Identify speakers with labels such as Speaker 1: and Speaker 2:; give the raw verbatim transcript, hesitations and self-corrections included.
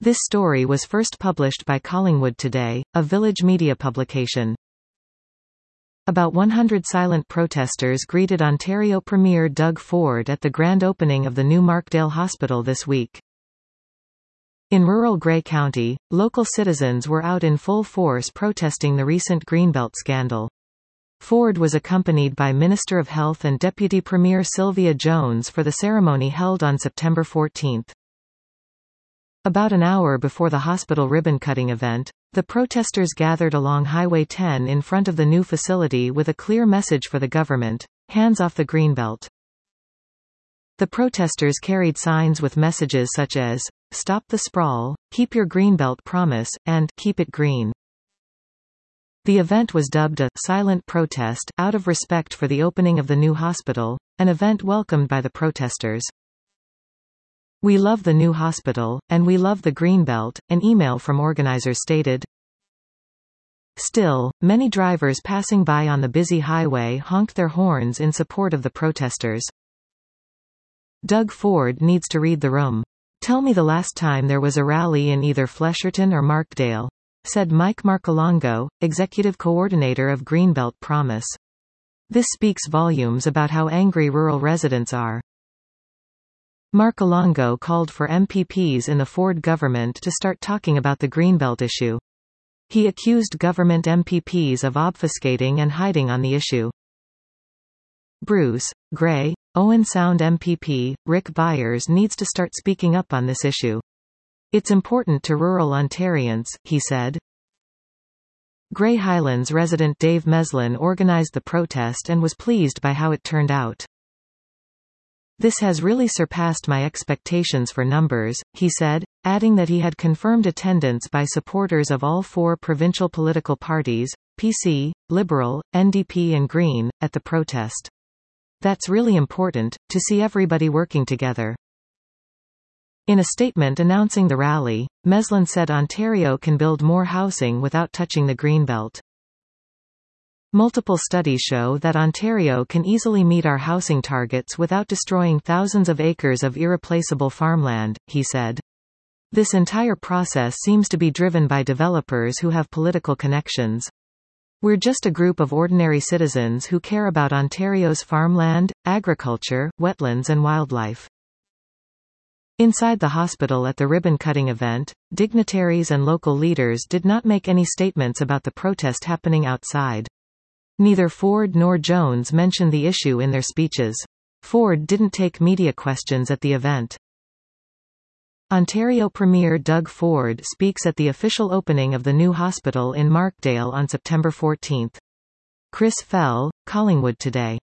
Speaker 1: This story was first published by Collingwood Today, a Village media publication. About one hundred silent protesters greeted Ontario Premier Doug Ford at the grand opening of the new Markdale Hospital this week. In rural Grey County, local citizens were out in full force protesting the recent Greenbelt scandal. Ford was accompanied by Minister of Health and Deputy Premier Sylvia Jones for the ceremony held on September fourteenth. About an hour before the hospital ribbon-cutting event, the protesters gathered along Highway ten in front of the new facility with a clear message for the government: hands off the Greenbelt. The protesters carried signs with messages such as, "Stop the sprawl," "Keep your Greenbelt promise," and "Keep it green." The event was dubbed a silent protest out of respect for the opening of the new hospital, an event welcomed by the protesters. "We love the new hospital, and we love the Greenbelt," an email from organizers stated. Still, many drivers passing by on the busy highway honked their horns in support of the protesters. Doug Ford needs to read the room. "Tell me the last time there was a rally in either Flesherton or Markdale," said Mike Marcolongo, executive coordinator of Greenbelt Promise. "This speaks volumes about how angry rural residents are." Marcolongo called for M P Ps in the Ford government to start talking about the Greenbelt issue. He accused government M P Ps of obfuscating and hiding on the issue. Bruce Gray, Owen Sound M P P, Rick Byers needs to start speaking up on this issue. "It's important to rural Ontarians," he said. Grey Highlands resident Dave Meslin organized the protest and was pleased by how it turned out. "This has really surpassed my expectations for numbers," he said, adding that he had confirmed attendance by supporters of all four provincial political parties, P C, Liberal, N D P and Green, at the protest. "That's really important, to see everybody working together." In a statement announcing the rally, Meslin said Ontario can build more housing without touching the Greenbelt. "Multiple studies show that Ontario can easily meet our housing targets without destroying thousands of acres of irreplaceable farmland," he said. "This entire process seems to be driven by developers who have political connections. We're just a group of ordinary citizens who care about Ontario's farmland, agriculture, wetlands and wildlife." Inside the hospital at the ribbon-cutting event, dignitaries and local leaders did not make any statements about the protest happening outside. Neither Ford nor Jones mentioned the issue in their speeches. Ford didn't take media questions at the event. Ontario Premier Doug Ford speaks at the official opening of the new hospital in Markdale on September fourteenth. Chris Fell, Collingwood Today.